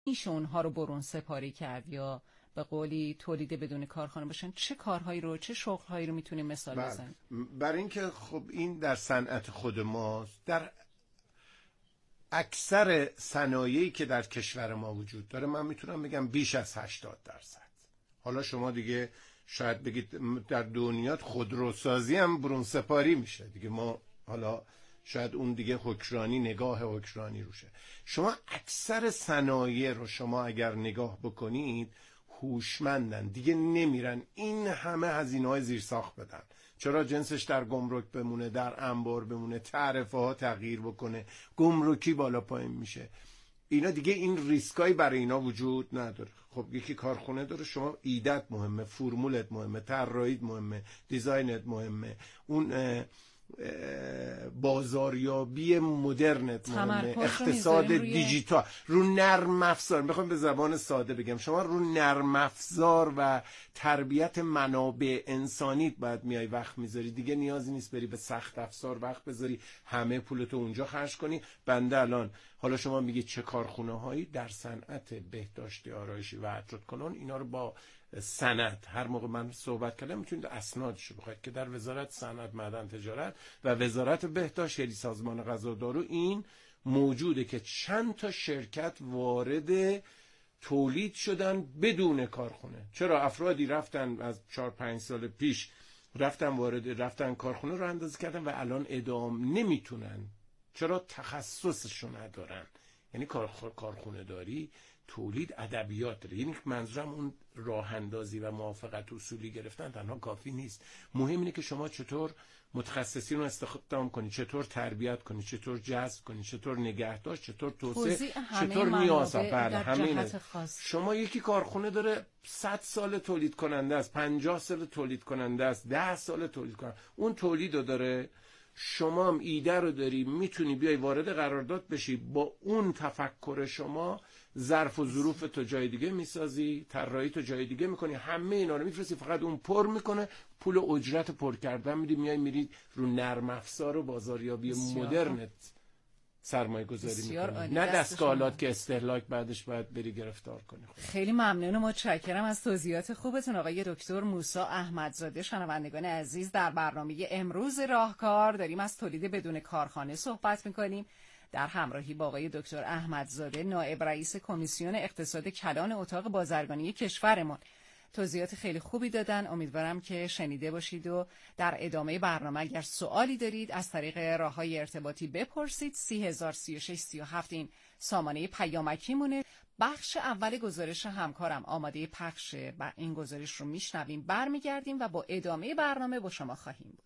میشه اونها رو برون سپاری کرد یا به قولی تولید بدون کارخانه باشن؟ چه کارهایی رو، چه شغلهایی رو میتونیم مثال بزنیم؟ برای اینکه خب این در صنعت خود ماست، در اکثر صنایعی که در کشور ما وجود داره من میتونم بگم بیش از 80%. حالا شما دیگه شاید بگید در دنیا خودروسازی هم برون سپاری میشه دیگه، ما حالا شاید اون دیگه حکرانی، نگاه حکرانی روشه. شما اکثر صنایع رو شما اگر نگاه بکنید هوشمندن دیگه، نمیرن این همه هزینه‌های زیرساخت بدن. چرا؟ جنسش در گمرک بمونه، در انبار بمونه، تعرفه ها تغییر بکنه، گمرکی بالا پایین میشه، اینا دیگه این ریسکایی برای اینا وجود نداره. خب یکی کارخونه داره، شما ایدت مهمه، فرمولت مهمه، طراحیت مهمه، دیزاینت مهمه، اون بازاریابی مدرنت مهمه، اقتصاد دیجیتال، رو نرم افزار. میخوام به زبان ساده بگم، شما رو نرم افزار و تربیت منابع انسانیت باید میای وقت میذاری، دیگه نیازی نیست بری به سخت افزار وقت بذاری، همه پولتو اونجا خرج کنی. بنده الان حالا شما میگید چه کارخونه هایی در صنعت بهداشتی، آرایشی و عطر کنون، اینا رو با سند هر موقع من صحبت کردم میتونید اسنادشو بخواید که در وزارت صنعت، معدن، تجارت و وزارت بهداشت یعنی سازمان غذا و دارو این موجوده که چند تا شرکت وارد تولید شدن بدون کارخونه. چرا؟ افرادی رفتن از 4-5 سال پیش رفتن کارخونه رو اندازه کردن و الان ادام نمیتونن. چرا؟ تخصصشو ندارن. یعنی کارخونه داری تولید ادبیات داره. یعنی منظورم اون راه اندازی و موافقت اصولی گرفتن تنها کافی نیست، مهم اینه که شما چطور متخصصین رو استخدام کنی، چطور تربیت کنی، چطور جذب کنی، چطور نگهداشت، چطور توسعه، چطور نیاز. بله همین. شما یکی کارخونه داره 100 سال تولید کننده است، 50 سال تولید کننده است، 10 سال تولید کننده، اون تولیدو داره، شما هم ایده رو داری، میتونی بیای وارد قرارداد بشی، با اون تفکر شما ظرف و ظروف تو جای دیگه میسازی، طراحی تو جای دیگه میکنی، همه اینا رو میفرستی، فقط اون پر میکنه، پول اجرت پر کردن میدی، میای رو نرم افزار و بازاریابی مدرنت سرمایه گذاری میکنی، نه دستگاهات که استهلاک بعدش باید بری گرفتار کنی. خیلی ممنون و متشکرم از توضیحات خوبتون آقای دکتر موسی احمدزاده. شنوندگان عزیز، در برنامه امروز راهکار داریم از تولید بدون کارخانه صحبت میکنیم در همراهی با آقای دکتر احمدزاده، نایب رئیس کمیسیون اقتصاد کلان اتاق بازرگانی کشورمان. توضیحات خیلی خوبی دادن، امیدوارم که شنیده باشید و در ادامه برنامه اگر سوالی دارید از طریق راههای ارتباطی بپرسید. 303637 این سامانه پیامکی مونه. بخش اول گزارش همکارم آماده پخشه و این گزارش رو میشنویم، برمیگردیم و با ادامه برنامه با شما خواهیم بود.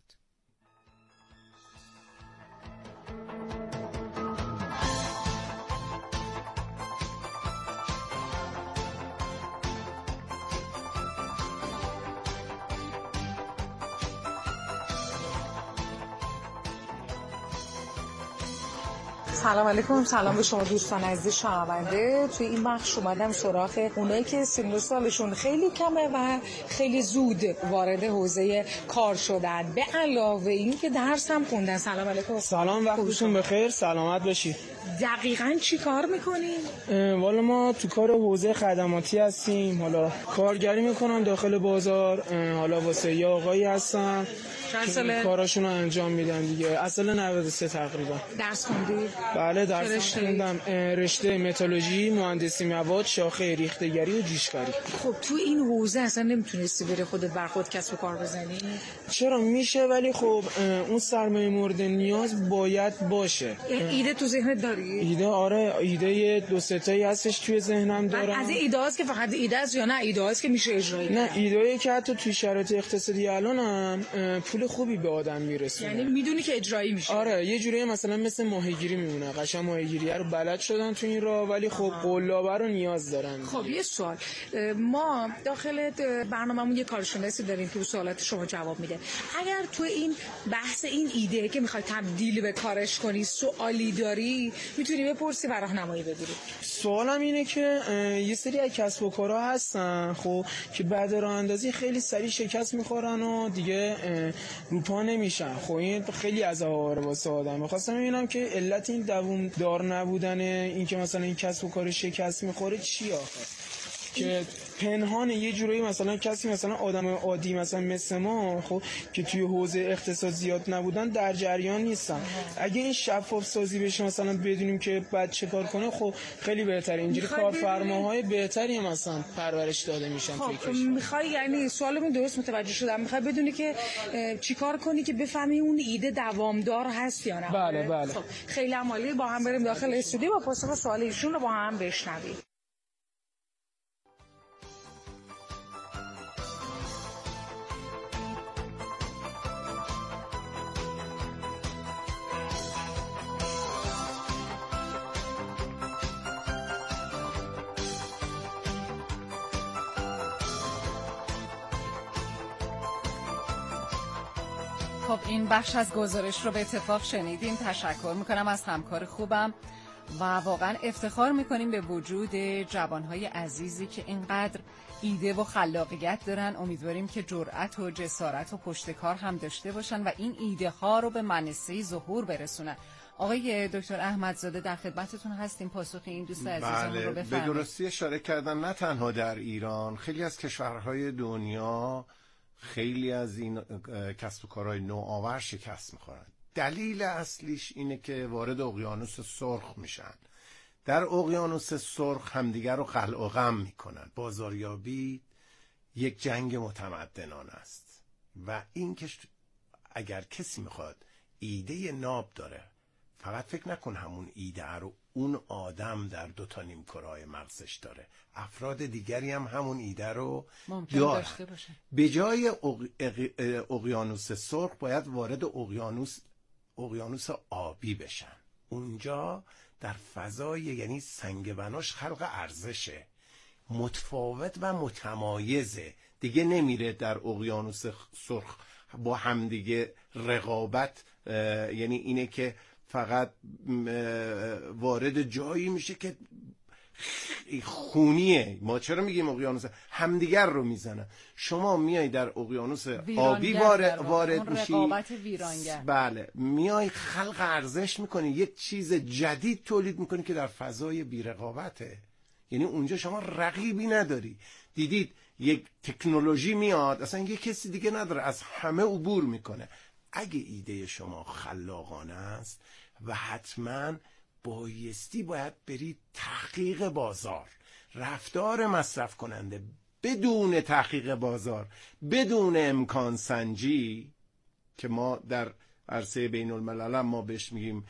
سلام علیکم، سلام به شما دوستان عزیز شنونده. توی این بخش اومدم سراغ اونایی که سن سالشون خیلی کمه و خیلی زود وارد حوزه کار شدن، به علاوه این که درس هم خوندن. سلام علیکم. سلام، وقتتون بخیر، سلامت باشید. دقیقاً چی کار میکنین؟ والا ما تو کار حوزه خدماتی هستیم، حالا کارگری میکنم داخل بازار، حالا واسه یه آقایی هستم چند ساله کاراشون رو انجام میدن دیگه. از سال 93 تقریبا. درس خوندی؟ بله درس خوندم، رشته متالورژی، مهندسی مواد، شاخه ریخته‌گری و جوشکاری. خب تو این حوزه اصلا نمیتونستی بری خودت بر خود کسب کار بزنی؟ چرا میشه، ولی خب اون سرمایه مورد نیاز باید باشه. ایده تو ذهنت داری؟ ایده آره، ایده 2-3 تایی هستش توی ذهنم دارم. از این ایده هاست که فقط ایده است یا نه ایده هاست که میشه اجرا کرد؟ نه، ایده‌ای که حتی توی شرایط اقتصادی الانم پول خوبی به آدم میرسونه. یعنی میدونی که اجرایی میشه. آره، یه جوری مثلا مثل ماهیگیری میمونه، قشنگ ماهیگیری رو بلد شدن تو این راه، ولی خب قلابه رو نیاز دارن. خب یه سوال، ما داخل برنامه‌مون یه کارشناسی داریم که سوالات شما جواب میده. اگر تو این بحث این ایده که میخوای تبدیل به کارش کنی سوالی داری، میتونی بپرسی و راهنمایی بگیری. سوالم اینه که یه سری از کسب و کارها هستن خب که بعد راه اندازی خیلی سریع شکست میخورن و دیگه رو پا نمیشن. خب این خیلی عذاب واسه آدم. می‌خواستم ببینم که علت این دوام دار نبودن این که مثلا این کسب و کار شکست میخوره چی آخه؟ که پنهان یه جورایی مثلا کسی مثلا آدم عادی مثلا مثل ما خب که توی حوزه اقتصاد زیاد نبودن در جریان نیستن. اگه این شفاف سازی بشه مثلا بدونیم که بعد چه کار کنه خب خیلی بهتره. اینجوری کارفرماهای بهتری مثلا پرورش داده میشن توی کشور. میخوای یعنی سوالمون درست متوجه شدم، میخوای بدونی که چیکار کنی که بفهمی اون ایده دوامدار هست یا نه؟ بله. خب خیلی عالی، با هم بریم داخل استودیو با پاسخ سوال ایشون رو با هم بشنویم. خب این بخش از گزارش رو به اتفاق شنیدیم. تشکر میکنم از همکار خوبم و واقعا افتخار میکنیم به وجود جوانهای عزیزی که اینقدر ایده و خلاقیت دارن. امیدواریم که جرأت و جسارت و پشتکار هم داشته باشن و این ایده ها رو به منصه ظهور برسونن. آقای دکتر احمدزاده در خدمتتون هستیم، پاسخ این دوست عزیزمون رو بفرمایید. به درستی اشاره کردن، نه تنها در ایران، خیلی از کشورهای دنیا خیلی از این کسب و کارهای نوآور شکست میخورن. دلیل اصلیش اینه که وارد اقیانوس سرخ میشن. در اقیانوس سرخ همدیگر رو قلع و قم میکنن. بازاریابی یک جنگ متمدنانه است و این که اگر کسی میخواد ایده ناب داره، فقط فکر نکن همون ایده رو اون آدم در 2 تا نیمکره‌های مغزش داره، افراد دیگری هم همون ایده رو داشته باشه. به جای اقیانوس سرخ باید وارد اقیانوس آبی بشن. اونجا در فضای یعنی سنگ بناش خلق ارزشه، متفاوت و متمایزه. دیگه نمیره در اقیانوس سرخ با همدیگه رقابت، یعنی اینه که فقط وارد جایی میشه که خونیه. ما چرا میگیم اقیانوس؟ همدیگر رو میزنن. شما میای در اقیانوس آبی وارد میشی، رقابت ویرانگر. بله، میای خلق ارزش میکنی، یک چیز جدید تولید میکنی که در فضای بی رقابته. یعنی اونجا شما رقیبی نداری. دیدید یک تکنولوژی میاد اصلا یک کسی دیگه نداره، از همه عبور میکنه. اگه ایده شما خلاقانه است و حتما باید برید تحقیق بازار، رفتار مصرف کننده بدون تحقیق بازار، بدون امکان سنجی که ما در عرصه بین الملل ما بهش میگیم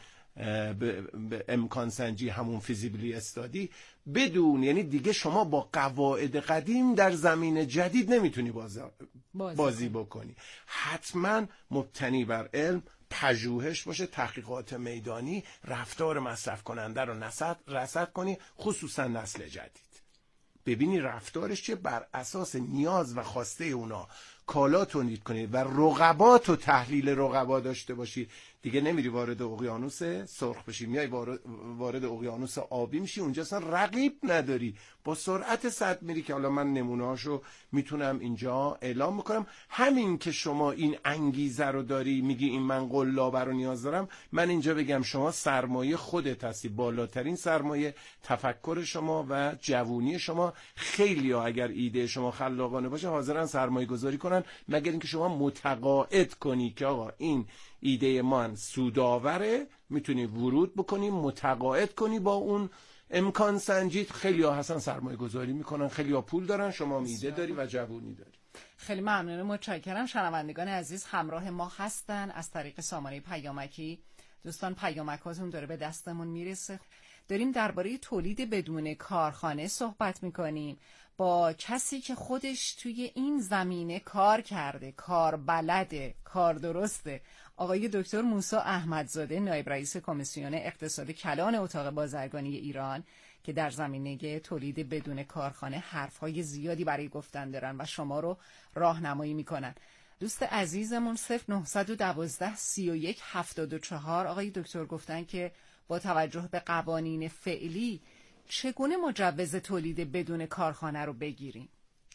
به امکان سنجی، همون فیزیبلی استادی، بدون، یعنی دیگه شما با قواعد قدیم در زمین جدید نمیتونی بازی بکنی. حتما مبتنی بر علم، پژوهش باشه، تحقیقات میدانی، رفتار مصرف کننده رو رصد کنی، خصوصا نسل جدید. ببینی رفتارش چه، بر اساس نیاز و خواسته اونا کالا تولید کنید و رقبات و تحلیل رقبا داشته باشید. دیگه نمیری وارد اقیانوس سرخ بشی، میای وارد اقیانوس آبی میشی، اونجا اصلا رقیب نداری، با سرعت 100 میری که حالا من نمونه‌هاشو میتونم اینجا اعلام میکنم. همین که شما این انگیزه رو داری، میگی این من قلابه رو نیاز دارم، من اینجا بگم شما سرمایه خودت هستی، بالاترین سرمایه تفکر شما و جوونی شما. خیلی‌ها اگر ایده شما خلاقانه باشه حاضرن سرمایه گذاری کنن، مگر اینکه شما متقاعد کنی که آقا این ایده من سودآوره، میتونی ورود بکنی، متقاعد کنی با اون امکان سنجید. خیلی ها حسن سرمایه گذاری میکنن، خیلی ها پول دارن، شما ایده داری و جوونی داری. خیلی ممنون، متشکرم. شنوندگان عزیز همراه ما هستن از طریق سامانه پیامکی. دوستان پیامکاتون داره به دستمون میرسه. داریم درباره تولید بدون کارخانه صحبت میکنیم با کسی که خودش توی این زمینه کار کرده، کار بلده، کار درسته. آقای دکتر موسی احمدزاده، نایب رئیس کمیسیون اقتصاد کلان اتاق بازرگانی ایران، که در زمینه تولید بدون کارخانه حرفهای زیادی برای گفتن دارن و شما رو راهنمایی میکنن. دوست عزیزمون 0912 31 74 آقای دکتر گفتن که با توجه به قوانین فعلی چگونه مجوز تولید بدون کارخانه رو بگیریم؟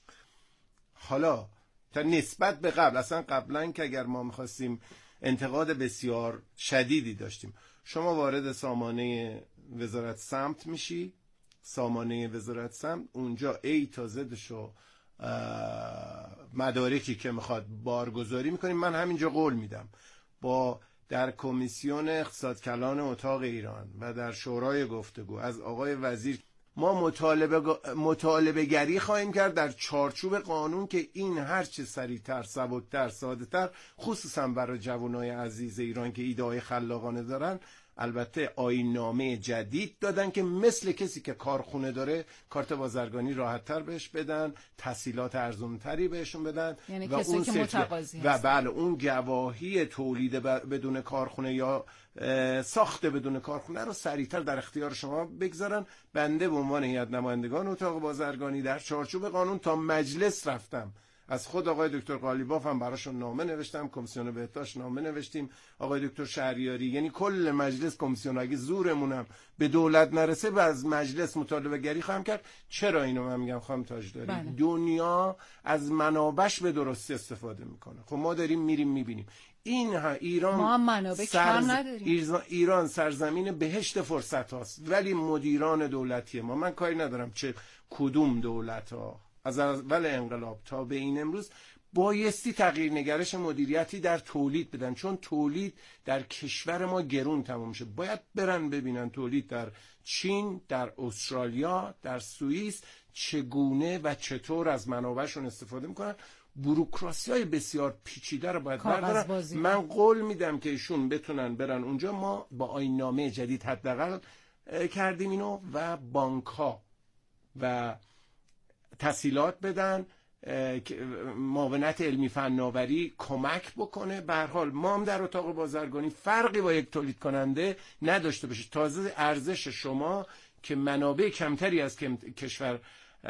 حالا تا نسبت به قبل، اصلا قبلا که اگر ما میخواستیم انتقاد بسیار شدیدی داشتیم، شما وارد سامانه وزارت سمت میشی، سامانه وزارت سمت، اونجا A تا زدشو مدارکی که میخواد بارگذاری میکنیم. من همینجا قول میدم با در کمیسیون اقتصاد کلان اتاق ایران و در شورای گفتگو از آقای وزیر ما مطالبه گری خواهیم کرد در چارچوب قانون که این هرچه سریعتر، سبکتر، ساده‌تر، خصوصا برای جوانای عزیز ایران که ایده‌های خلاقانه دارن، البته آیین‌نامه جدید دادن که مثل کسی که کارخونه داره کارت بازرگانی راحت‌تر بهش بدن، تسهیلات ارزان‌تری بهشون بدن، یعنی و کسی اون که متقاضی و بله اون گواهی تولید بدون کارخونه یا ساخت بدون کارخونه رو سریعتر در اختیار شما بگذارن. بنده به عنوان هیئت نمایندگان اتاق بازرگانی در چارچوب قانون تا مجلس رفتم، از خود آقای دکتر قالیباف هم براشون نامه نوشتم، کمیسیون بهداشت نامه نوشتیم، آقای دکتر شهریاری، یعنی کل مجلس کمیسیون، اگه زورمونم به دولت نرسه و از مجلس مطالبه گری خواهم کرد. چرا اینو من میگم خانم تاجداری؟ بله. دنیا از منابعش به درستی استفاده میکنه. خب ما داریم میریم میبینیم این ایران، ما هم منابع کم نداریم. ایران سرزمین بهشت فرصت هاست، ولی مدیران دولتی ما، من کاری ندارم چه کدوم دولت ها از اول انقلاب تا به این امروز، بایستی تغییر نگرش مدیریتی در تولید بدن، چون تولید در کشور ما گرون تمام میشه. باید برن ببینن تولید در چین، در استرالیا، در سوئیس چگونه و چطور از منابعشون استفاده میکنن. بوروکراسی بسیار پیچیده رو باید بردارن. من قول میدم که ایشون بتونن برن اونجا. ما با آیین‌نامه جدید حداقل کردیم اینو، و بانک ها و تسهیلات بدن، معاونت علمی فناوری کمک بکنه. به هر حال ما هم در اتاق بازرگانی فرقی با یک تولید کننده نداشته باشه. تازه ارزش شما که منابع کمتری از کشور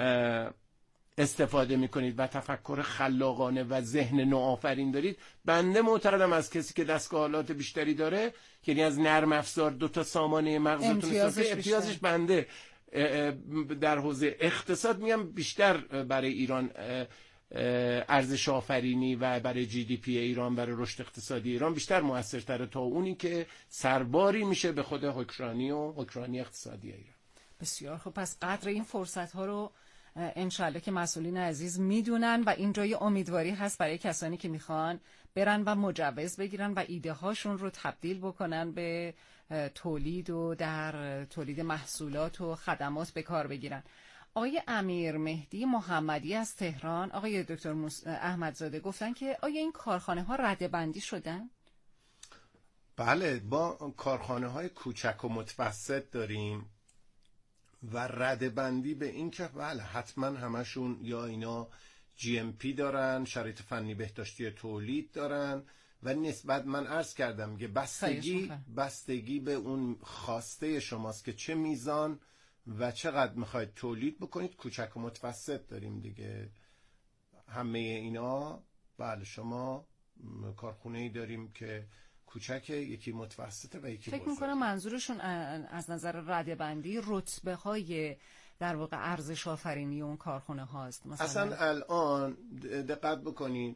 استفاده میکنید و تفکر خلاقانه و ذهن نوآفرین دارید، بنده معتقدم از کسی که دستگاهات بیشتری داره، یعنی از نرم افزار 2 سامانه مغزتون امتیازش بنده در حوزه اقتصاد میگم بیشتر برای ایران ارزش آفرینی و برای جی دی پی ایران، برای رشد اقتصادی ایران بیشتر موثرتره تا اونی که سرباری میشه به خود حکمرانی و حکمرانی اقتصادی ایران. بسیار خب، پس قدر این فرصت ها رو انشالله که مسئولین عزیز میدونن و این جای امیدواری هست برای کسانی که میخوان برن و مجوز بگیرن و ایده هاشون رو تبدیل بکنن به تولید و در تولید محصولات و خدمات به کار بگیرن. آقای امیر مهدی محمدی از تهران، آقای دکتر احمدزاده گفتن که آیا این کارخانه ها رده‌بندی شدن؟ بله، با کارخانه های کوچک و متوسط داریم و رده‌بندی به این که بله حتما همشون یا اینا GMP دارن، شرایط فنی بهداشتی تولید دارن، و نسبت من عرض کردم که بستگی به اون خواسته شماست که چه میزان و چقدر میخواید تولید بکنید. کوچک و متوسط داریم دیگه همه اینا. بله، شما کارخونه‌ای داریم که کوچکه، یکی متوسطه و یکی بزرگه. فکر میکنم منظورشون از نظر رده‌بندی رتبه های در واقع ارزش آفرینی اون کارخونه هاست. اصلا الان دقت بکنین،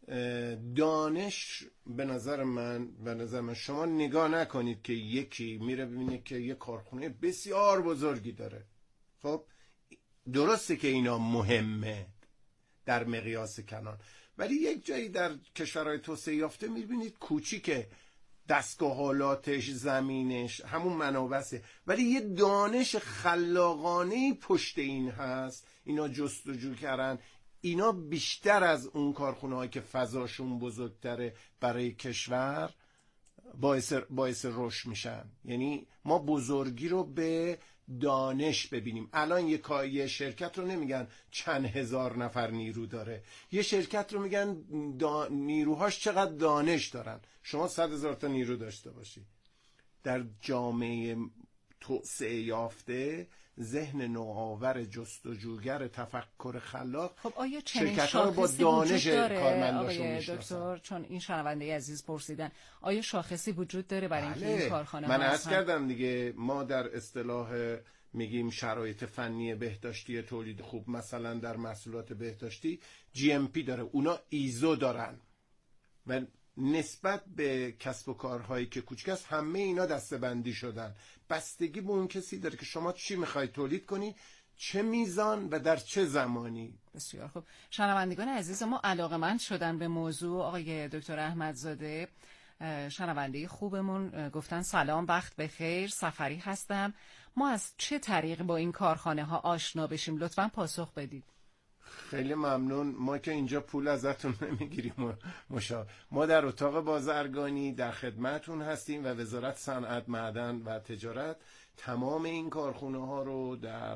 دانش به نظر من شما نگاه نکنید که یکی میره ببینه که یه کارخونه بسیار بزرگی داره. خب درسته که اینا مهمه در مقیاس کلان، ولی یک جایی در کشورهای توسعه یافته میبینید کوچیکه، دستگاهالاتش، زمینش، همون منابعه، ولی یه دانش خلاقانه پشت این هست. اینا جستجو کردن، اینا بیشتر از اون کارخونه‌هایی که فضاشون بزرگتره برای کشور باعث رشد میشن. یعنی ما بزرگی رو به دانش ببینیم. الان یه شرکت رو نمیگن چند هزار نفر نیرو داره، یه شرکت رو میگن نیروهاش چقدر دانش دارن. شما 100,000 تا نیرو داشته باشی در جامعه توسعه یافته، ذهن نوآور، جستجوگر، تفکر خلاق، خب آیا چنین با دانش آقای دکتر، چون این شنونده عزیز پرسیدن آیا شاخصی وجود داره برای اینکه این کارخانه من عرض کردم دیگه، ما در اصطلاح میگیم شرایط فنی بهداشتی تولید خوب، مثلا در محصولات بهداشتی GMP داره، اونا ایزو دارن و نسبت به کسب و کارهایی که کوچک است همه اینا دسته‌بندی شدن. بستگی به اون کسی داره که شما چی میخواید تولید کنی، چه میزان و در چه زمانی. بسیار خوب. شنوندگان عزیز ما علاقه‌مند شدن به موضوع. آقای دکتر احمدزاده، شنونده خوبمون، گفتن سلام، وقت بخیر، سفری هستم، ما از چه طریق با این کارخانه ها آشنا بشیم؟ لطفاً پاسخ بدید. خیلی ممنون. ما که اینجا پول ازتون نمیگیریم، ما در اتاق بازرگانی در خدمتون هستیم و وزارت صنعت، معدن و تجارت تمام این کارخونه ها رو در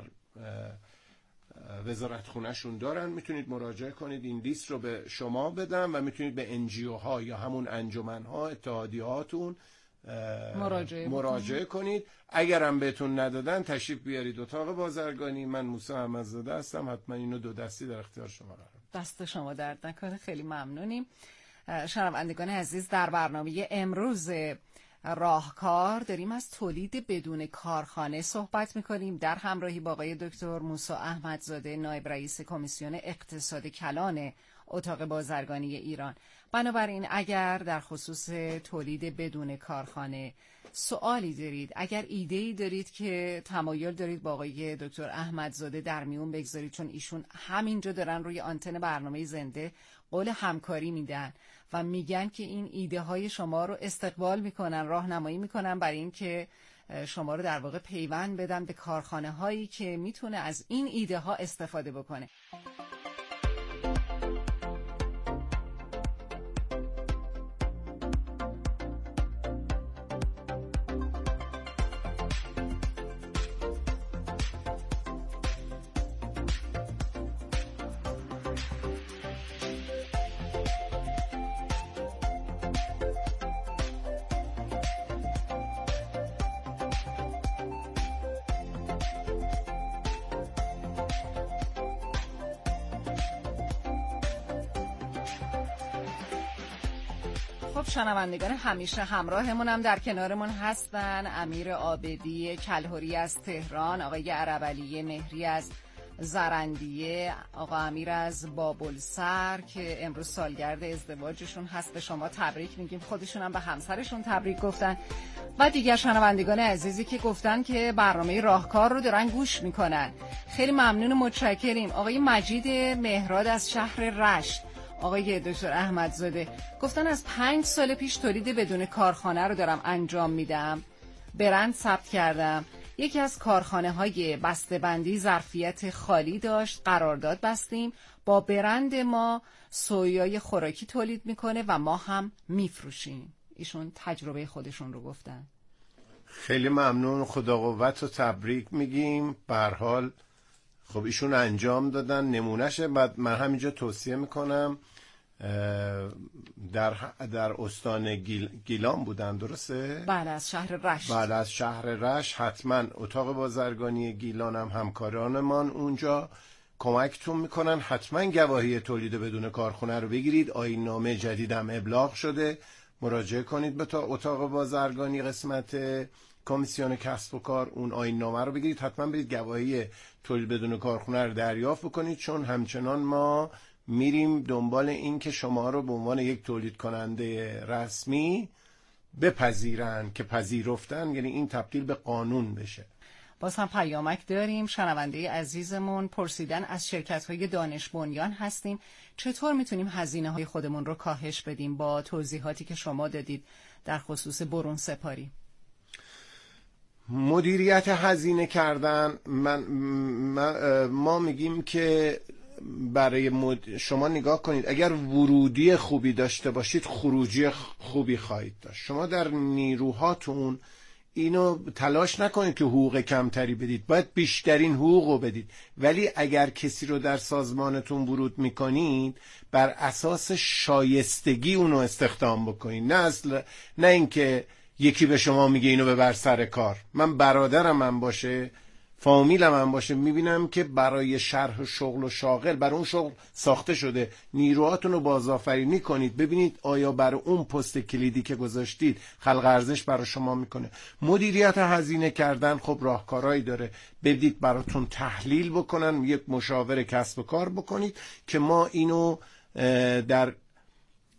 وزارت خونه‌شون دارن. میتونید مراجعه کنید، این لیست رو به شما بدم و میتونید به NGO ها یا همون انجمن ها، اتحادیه هاتون مراجعه کنید. اگرم بهتون ندادن تشریف بیارید اتاق بازرگانی. من موسی احمدزاده هستم، حتما اینو 2 دستی در اختیار شما قرار بدم. دست شما درد نکنه، خیلی ممنونیم. شنوندگان عزیز، در برنامه امروز راهکار داریم از تولید بدون کارخانه صحبت میکنیم در همراهی با آقای دکتر موسی احمدزاده، نایب رئیس کمیسیون اقتصاد کلان اتاق بازرگانی ایران. بنابراین اگر در خصوص تولید بدون کارخانه سوالی دارید، اگر ایده‌ای دارید که تمایل دارید با آقای دکتر احمدزاده در میون بگذارید، چون ایشون همینجا دارن روی آنتن برنامه زنده قول همکاری میدن و میگن که این ایده های شما رو استقبال میکنن، راهنمایی میکنن برای این که شما رو در واقع پیوند بدن به کارخانه هایی که میتونه از این ایده ها استفاده بکنه. خب شنوندگان همیشه همراهمون هم در کنارمون هستن. امیر عابدی کلهری از تهران، آقای عربعلی مهری از زرندیه، آقا امیر از بابلسر که امروز سالگرد ازدواجشون هست، به شما تبریک میگیم. خودشون هم به همسرشون تبریک گفتن و دیگر شنوندگان عزیزی که گفتن که برنامه راهکار رو دارن گوش میکنن. خیلی ممنون و متشکریم. آقای مجید مهراد از شهر رشت، آقای دکتر احمدزاده گفتن از 5 سال پیش تولید بدون کارخانه رو دارم انجام میدم، برند ثبت کردم. یکی از کارخانه های بسته‌بندی ظرفیت خالی داشت، قرارداد بستیم، با برند ما سویای خوراکی تولید میکنه و ما هم میفروشیم. ایشون تجربه خودشون رو گفتن. خیلی ممنون، خدا قوت و تبریک میگیم. به هر حال خب ایشون انجام دادن، نمونهشه. بعد من همینجا توصیه میکنم، در استان گیلان بودن، درسته؟ بله، از شهر رشت. بله، از شهر رشت. حتما اتاق بازرگانی گیلان هم همکارانمان اونجا کمکتون میکنن. حتما گواهی تولید بدون کارخانه رو بگیرید. آیین نامه جدید هم ابلاغ شده، مراجعه کنید به اتاق بازرگانی قسمت کمیسیون کسب و کار، اون آیین نامه رو بگیرید. حتما برید گواهی تولید بدون کارخانه رو دریافت بکنید، چون همچنان ما میریم دنبال این که شما رو به عنوان یک تولید کننده رسمی بپذیرن، که پذیرفتن یعنی این تبدیل به قانون بشه. باز هم پیامک داریم. شنونده عزیزمون پرسیدن از شرکت‌های دانش بنیان هستیم، چطور میتونیم هزینه‌های خودمون رو کاهش بدیم با توضیحاتی که شما دادید در خصوص برون سپاری؟ مدیریت هزینه کردن، ما میگیم که برای شما نگاه کنید، اگر ورودی خوبی داشته باشید خروجی خوبی خواهید داشت. شما در نیروهاتون اینو تلاش نکنید که حقوق کمتری بدید، باید بیشترین حقوق رو بدید. ولی اگر کسی رو در سازمانتون ورود میکنید، بر اساس شایستگی اونو استخدام بکنید، نه اینکه یکی به شما میگه اینو ببر سر کار. من برادرم هم باشه، فامیلم هم باشه، میبینم که برای شرح شغل و شاغل، برای اون شغل ساخته شده. نیروهاتون رو بازآفرینی کنید، ببینید آیا برای اون پست کلیدی که گذاشتید خلق ارزش برای شما میکنه. مدیریت هزینه کردن خب راهکارهایی داره، بدید براتون تحلیل بکنن، یک مشاور کسب و کار بکنید که ما اینو در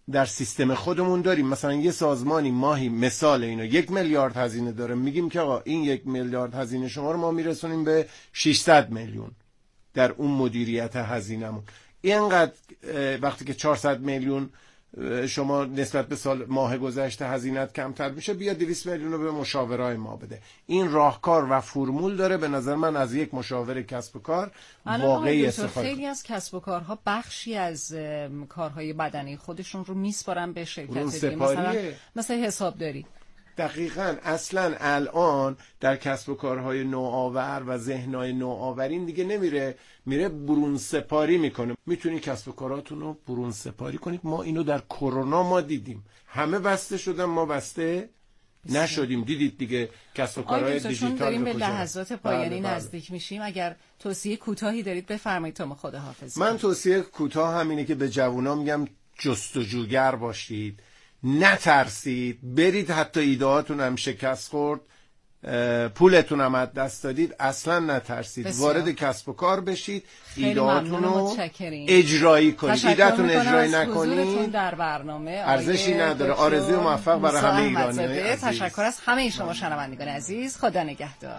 در سیستم خودمون داریم. مثلا یه سازمانی ماهی مثال اینو 1 میلیارد هزینه داره، میگیم که آقا این 1 میلیارد هزینه شما رو ما میرسونیم به 600 میلیون در اون مدیریت هزینه‌مون. اینقدر وقتی که 400 میلیون شما نسبت به سال ماه گذشته هزینه‌ات کمتر میشه، بیا 200 میلیون رو به مشاورای ما بده. این راهکار و فرمول داره. به نظر من از یک مشاور کسب و کار واقعی استفاده. خیلی از کسب و کارها بخشی از کارهای بدنی خودشون رو میسپارن به شرکت دیگه، مثلا حسابداری. دقیقاً. اصلا الان در کسب و کارهای نوآور و ذهنای نوآورین دیگه میره برون سپاری میکنه. میتونی کسب و کاراتون رو برون سپاری کنید. ما اینو در کرونا ما دیدیم، همه بسته شدن، ما بسته نشدیم. دیدید دیگه کسب و کارهای دیجیتال. داریم به لحظات پایانی نزدیک میشیم. اگر توصیه کوتاهی دارید بفرمایید تا ما خداحافظی. من توصیه کوتاه همینه که به جوونا میگم جستجوگر باشید، نترسید، برید. حتی ایدهاتون هم شکست خورد، پولتون هم از دست دادید، اصلا نترسید. وارد کسب و کار بشید، ایدهاتون رو اجرایی کنید. ایدهتون اجرایی نکنید در برنامه ارزشی نداره. آرزوی موفق برای همه ایرانیان عزیز. تشکر از همه شما شنوندگان عزیز. خدا نگهدار.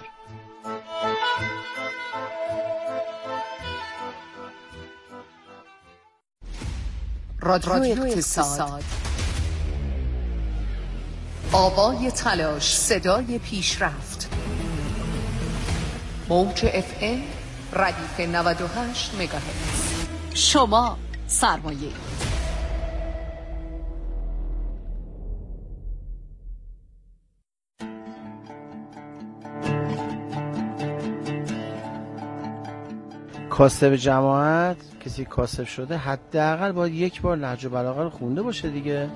رادیو اقتصاد، آوای تلاش، صدای پیشرفت. موج FM ردیف 98 مگاهرتز. شما سرمایه. کاسب جماعت، کسی کاسب شده حداقل باید یک بار نهج البلاغه رو خونده باشه دیگه.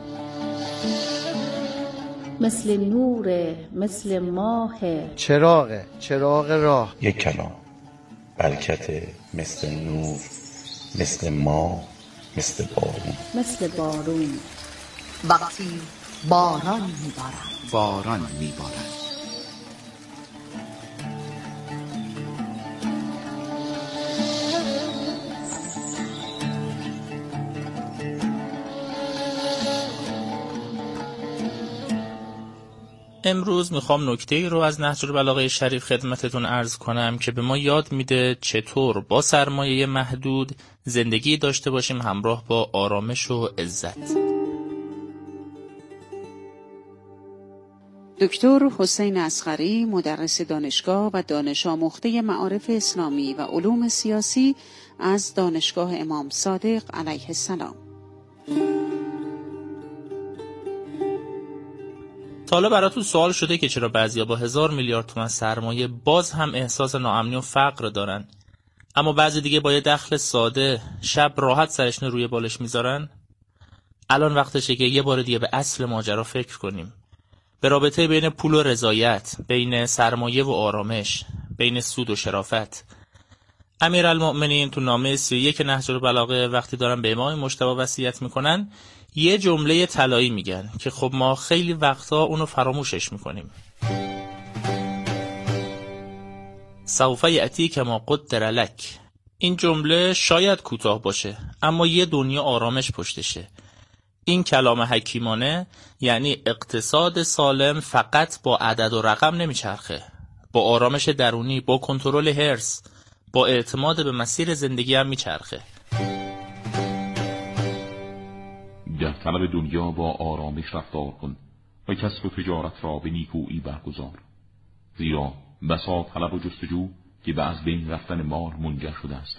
مثل نور، مثل ماه، چراغ راه. یک کلام برکت، مثل نور، مثل ماه، مثل بارون. وقتی باران میبارد. امروز میخوام نکته‌ای رو از نهج البلاغه شریف خدمتتون عرض کنم که به ما یاد میده چطور با سرمایه محدود زندگی داشته باشیم همراه با آرامش و عزت. دکتر حسین اصغری، مدرس دانشگاه و دانش آموخته معارف اسلامی و علوم سیاسی از دانشگاه امام صادق علیه السلام. تا حالا براتون سوال شده که چرا بعضیا با 1000 میلیارد تومان سرمایه باز هم احساس ناامنی و فقر دارن، اما بعضی دیگه با یه دخل ساده شب راحت سرشون روی بالش میذارن؟ الان وقتشه که یه بار دیگه به اصل ماجرا فکر کنیم، به رابطه بین پول و رضایت، بین سرمایه و آرامش، بین سود و شرافت. امیرالمؤمنین تو نامه 31 نهج البلاغه وقتی دارن به امام مجتبی وصیت میکنن یه جمله طلایی میگن که خب ما خیلی وقتا اونو فراموشش میکنیم. سوف یأتی کما قدر لک. این جمله شاید کوتاه باشه اما یه دنیا آرامش پشتشه. این کلام حکیمانه یعنی اقتصاد سالم فقط با عدد و رقم نمیچرخه، با آرامش درونی، با کنترل هرس، با اعتماد به مسیر زندگی هم میچرخه. در طلب دنیا با آرامش رفتار کن و کسب و تجارت را به نیکویی برگزار، زیرا بسا طلب و جستجو که به از بین رفتن مال منجر شده است.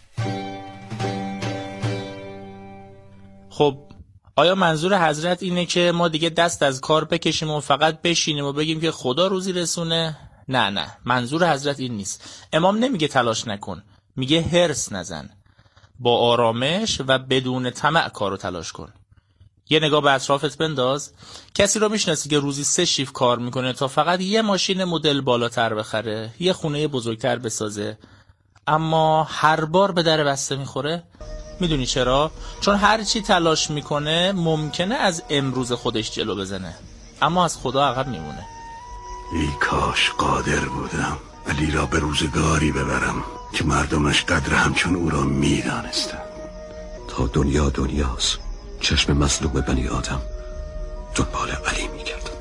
خب آیا منظور حضرت اینه که ما دیگه دست از کار بکشیم و فقط بشینیم و بگیم که خدا روزی رسونه؟ نه، منظور حضرت این نیست. امام نمیگه تلاش نکن، میگه هرس نزن، با آرامش و بدون طمع کارو تلاش کن. یه نگاه به اطرافت بنداز. کسی رو میشناسی که روزی 3 شیفت کار میکنه تا فقط یه ماشین مدل بالاتر بخره، یه خونه بزرگتر بسازه، اما هر بار به در بسته میخوره؟ میدونی چرا؟ چون هر چی تلاش میکنه ممکنه از امروز خودش جلو بزنه اما از خدا عقب میمونه. ای کاش قادر بودم علی را به روزگاری ببرم که مردمش قدر همچون او را میدانستند. تا دنیاست چشم مظلوم بنی آدم دنبال علی می‌گردد.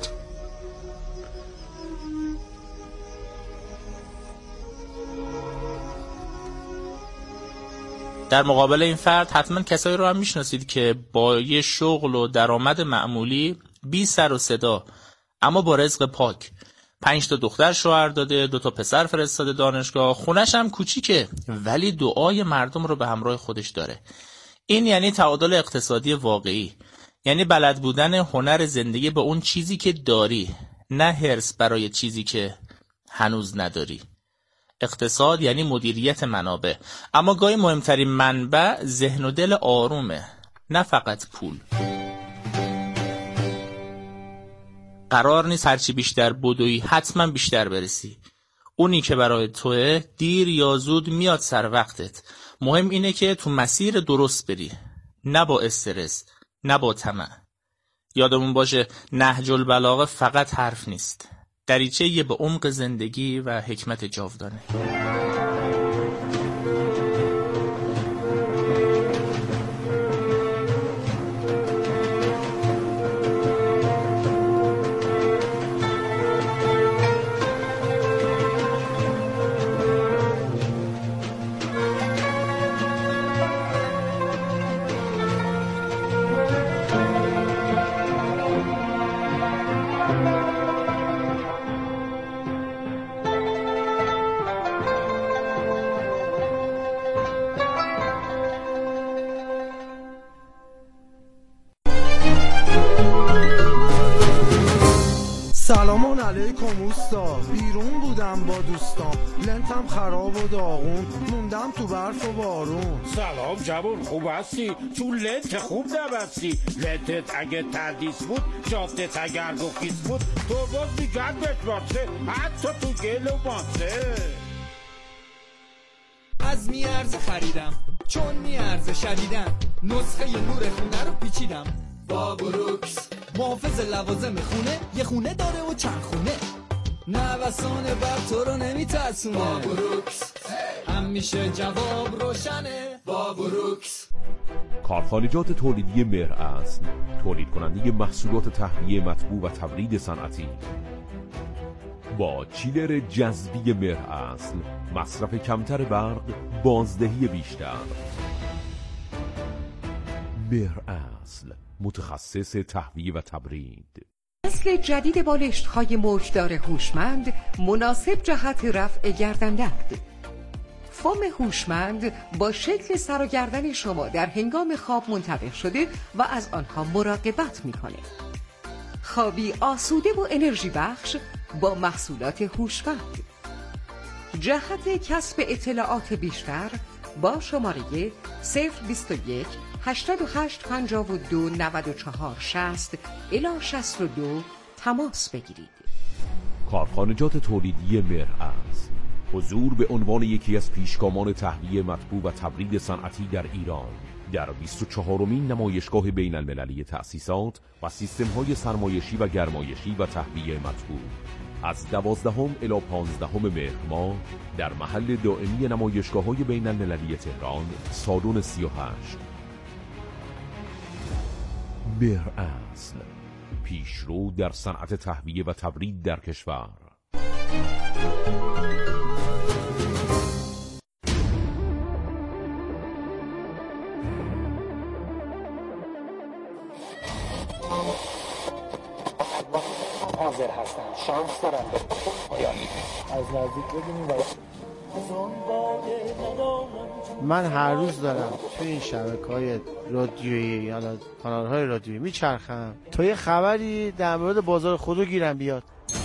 در مقابل این فرد حتما کسایی رو هم میشناسید که با یه شغل و درآمد معمولی، بی سر و صدا اما با رزق پاک، 5 تا دختر شوهر داده، 2 تا پسر فرستاده دانشگاه، خونش هم کوچیکه ولی دعای مردم رو به همراه خودش داره. این یعنی تعادل اقتصادی واقعی، یعنی بلد بودن هنر زندگی به اون چیزی که داری، نه حرص برای چیزی که هنوز نداری. اقتصاد یعنی مدیریت منابع، اما گاهی مهمترین منبع ذهن و دل آرومه، نه فقط پول. قرار نیست هرچی بیشتر بدوی حتما بیشتر برسی. اونی که برای توه دیر یا زود میاد سر وقتت. مهم اینه که تو مسیر درست بری، نه با استرس، نه با طمع. یادمون باشه نهج البلاغه فقط حرف نیست، دریچه‌ای به عمق زندگی و حکمت جاودانه. سلامان علیکم اوستا، بیرون بودم با دوستان، لنتم خراب و داغون، موندم تو برف و بارون. سلام جوون، خوب هستی؟ تو لنت خوب نبستی. لنتت اگه تردیس بود، جادت اگر گفیس بود، تو باز میگردت باسه، حتی تو گل و ماسه. از میارزه خریدم چون میارزه شدیدن، نسخه نور خونه رو پیچیدم با بروکس. محافظ لوازم خونه، یه خونه داره و چند خونه، نوسان بر تو رو نمیترسونه. با بروکس همیشه جواب روشنه. با بروکس. کارخانجات تولیدی مهر اصل، تولید کننده محصولات تهویه مطبوع و تبرید صنعتی. با چیلر جذبی مهر اصل، مصرف کمتر برق، بازدهی بیشتر. مهر اصل، متخصص تهویه و تبرید. نسل جدید بالشت‌های موجدار هوشمند مناسب جهت رفع گردن‌درد. فوم هوشمند با شکل سر و گردن شما در هنگام خواب منطبق شده و از آنها مراقبت می‌کنه. خوابی آسوده و انرژی بخش با محصولات هوشمند. جهت کسب اطلاعات بیشتر با شماره 021 88 52 94 60 الی 62 تماس بگیرید. کارخانجات تولیدی مهر اصل، حضور به عنوان یکی از پیشگامان تهویه مطبوع و تبرید صنعتی در ایران، در 24مین نمایشگاه بین المللی تأسیسات و سیستم‌های سرمایشی و گرمایشی و تهویه مطبوع، از 12 الی 15 مهر ماه در محل دائمی نمایشگاه‌های بین المللی تهران، سالن 38. مهر اصل، پیشرو در صنعت تهویه و تبرید در کشور. حاضر هستم، شانس دارم پایانی از نزدیک ببینیم. من هر روز دارم توی این شبکه‌های رادیویی یا کانال‌های رادیویی میچرخم تا یه خبری در مورد بازار خودرو گیرم بیاد.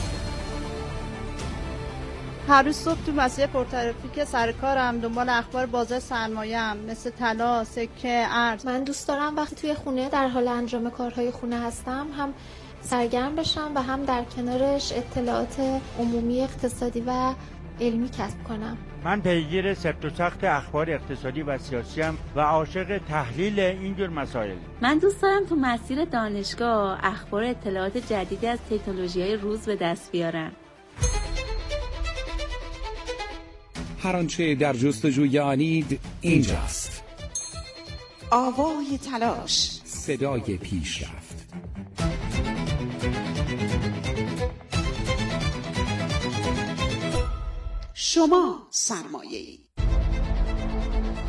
هر روز صبح تو مسیر پرترافیک سر کارم دنبال اخبار بازار سرمایه‌ام، مثل طلا، سکه، ارز. من دوست دارم وقتی توی خونه در حال انجام کارهای خونه هستم هم سرگرم بشم و هم در کنارش اطلاعات عمومی اقتصادی و علمی کسب کنم. من پیگیر سفت و سخت اخبار اقتصادی و سیاسی ام و عاشق تحلیل اینجور مسائل. من دوست دارم تو مسیر دانشگاه اخبار اطلاعات جدیدی از تکنولوژی‌های روز به دست بیارم. هر آنچه در جستجوی آنید اینجاست. آوای تلاش، صدای پیشرفت. شما سرمایه‌ای.